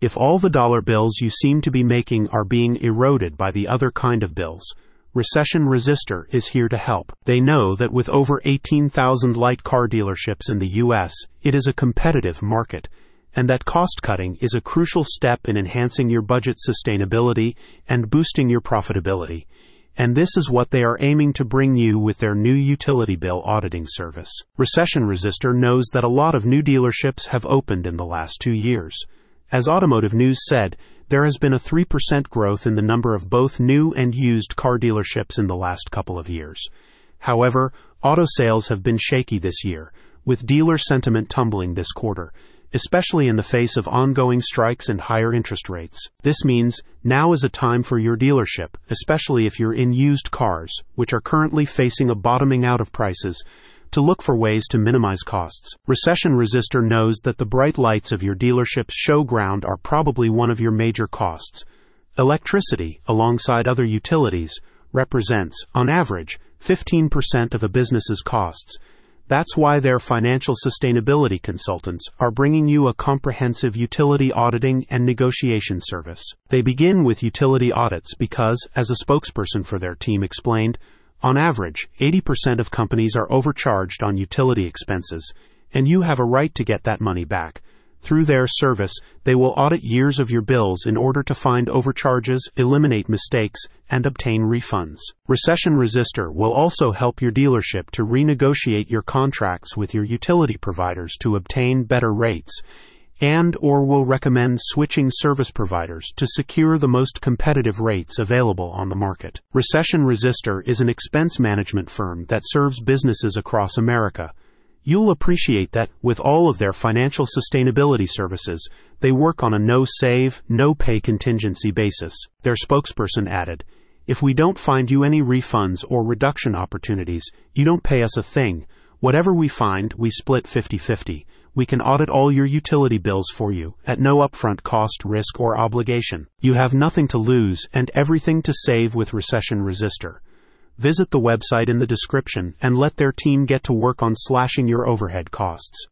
If all the dollar bills you seem to be making are being eroded by the other kind of bills, Recession Resistor is here to help. They know that with over 18,000 light car dealerships in the U.S., it is a competitive market, and that cost-cutting is a crucial step in enhancing your budget sustainability and boosting your profitability. And this is what they are aiming to bring you with their new utility bill auditing service. Recession Resistor knows that a lot of new dealerships have opened in the last 2 years. As Automotive News said, there has been a 3% growth in the number of both new and used car dealerships in the last couple of years. However, auto sales have been shaky this year, with dealer sentiment tumbling this quarter, especially in the face of ongoing strikes and higher interest rates. This means now is a time for your dealership, especially if you're in used cars, which are currently facing a bottoming out of prices, to look for ways to minimize costs. Recession Resistor knows that the bright lights of your dealership's showground are probably one of your major costs. Electricity, alongside other utilities, represents, on average, 15% of a business's costs. That's why their financial sustainability consultants are bringing you a comprehensive utility auditing and negotiation service. They begin with utility audits because, as a spokesperson for their team explained, on average, 80% of companies are overcharged on utility expenses, and you have a right to get that money back. Through their service, they will audit years of your bills in order to find overcharges, eliminate mistakes, and obtain refunds. Recession Resistor will also help your dealership to renegotiate your contracts with your utility providers to obtain better rates, and/or will recommend switching service providers to secure the most competitive rates available on the market. Recession Resistor is an expense management firm that serves businesses across America. You'll appreciate that, with all of their financial sustainability services, they work on a no-save, no-pay contingency basis. Their spokesperson added, "If we don't find you any refunds or reduction opportunities, you don't pay us a thing. Whatever we find, we split 50-50. We can audit all your utility bills for you, at no upfront cost, risk, or obligation. You have nothing to lose and everything to save with Recession Resistor." Visit the website in the description and let their team get to work on slashing your overhead costs.